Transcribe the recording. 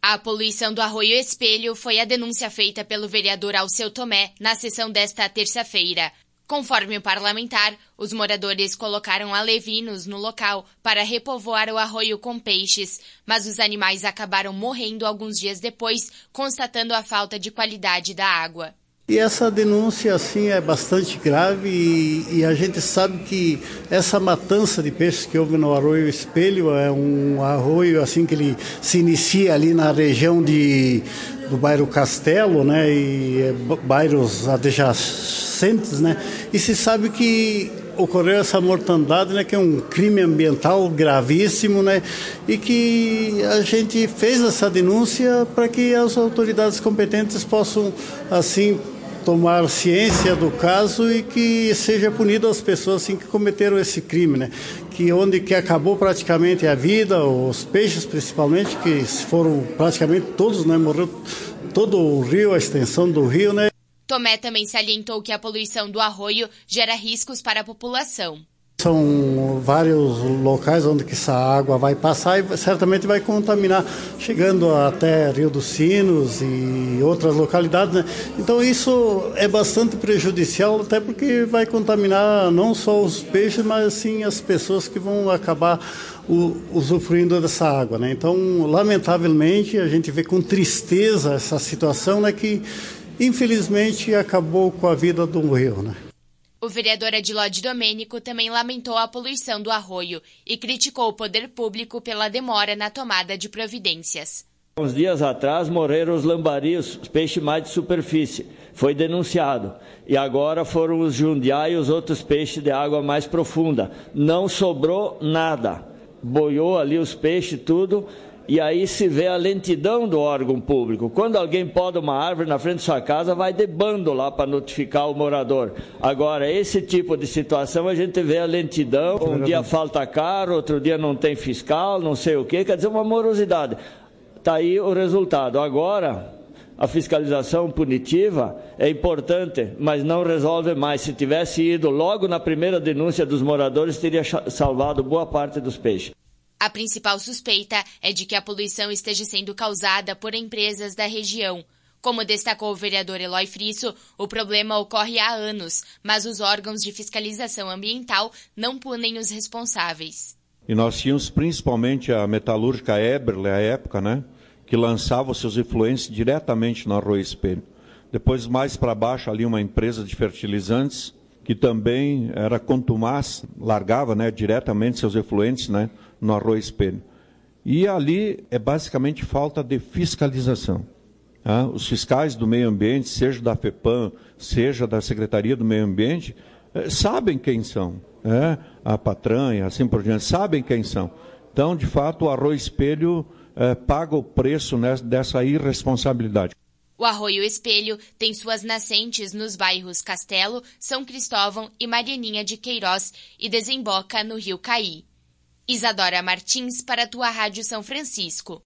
A poluição do Arroio Espelho foi a denúncia feita pelo vereador Alceu Tomé na sessão desta terça-feira. Conforme o parlamentar, os moradores colocaram alevinos no local para repovoar o arroio com peixes, mas os animais acabaram morrendo alguns dias depois, constatando a falta de qualidade da água. E essa denúncia assim é bastante grave e a gente sabe que essa matança de peixes que houve no Arroio Espelho é um arroio assim que ele se inicia ali na região do bairro Castelo, né, e bairros adjacentes, né, e se sabe que ocorreu essa mortandade, né, que é um crime ambiental gravíssimo, né, e que a gente fez essa denúncia para que as autoridades competentes possam assim tomar ciência do caso e que seja punido as pessoas assim, que cometeram esse crime, né? Que acabou praticamente a vida, os peixes principalmente, que foram praticamente todos, né? Morreu todo o rio, a extensão do rio, né? Tomé também salientou que a poluição do arroio gera riscos para a população. São vários locais onde que essa água vai passar e certamente vai contaminar, chegando até Rio dos Sinos e outras localidades, né? Então isso é bastante prejudicial, até porque vai contaminar não só os peixes, mas sim as pessoas que vão acabar usufruindo dessa água, né? Então, lamentavelmente, a gente vê com tristeza essa situação, né, que infelizmente acabou com a vida do rio, né? O vereador Adilode Domênico também lamentou a poluição do arroio e criticou o poder público pela demora na tomada de providências. Uns dias atrás morreram os lambaris, os peixes mais de superfície. Foi denunciado. E agora foram os jundiá e os outros peixes de água mais profunda. Não sobrou nada. Boiou ali os peixes, tudo. E aí se vê a lentidão do órgão público. Quando alguém poda uma árvore na frente de sua casa, vai de bando lá para notificar o morador. Agora, esse tipo de situação, a gente vê a lentidão. Um dia falta carro, outro dia não tem fiscal, não sei o quê. Quer dizer, uma morosidade. Está aí o resultado. Agora, a fiscalização punitiva é importante, mas não resolve mais. Se tivesse ido logo na primeira denúncia dos moradores, teria salvado boa parte dos peixes. A principal suspeita é de que a poluição esteja sendo causada por empresas da região. Como destacou o vereador Eloy Frisso, o problema ocorre há anos, mas os órgãos de fiscalização ambiental não punem os responsáveis. E nós tínhamos principalmente a metalúrgica Eberle, à época, né, que lançava os seus efluentes diretamente no Arroio Espelho. Depois, mais para baixo, ali uma empresa de fertilizantes, que também era contumaz, largava, né, diretamente seus efluentes, né, no Arroio Espelho. E ali é basicamente falta de fiscalização. Tá? Os fiscais do meio ambiente, seja da FEPAM, seja da Secretaria do Meio Ambiente, sabem quem são. A Patran e assim por diante, sabem quem são. Então, de fato, o Arroio Espelho paga o preço, né, dessa irresponsabilidade. O Arroio Espelho tem suas nascentes nos bairros Castelo, São Cristóvão e Marianinha de Queiroz e desemboca no Rio Caí. Isadora Martins para a tua Rádio São Francisco.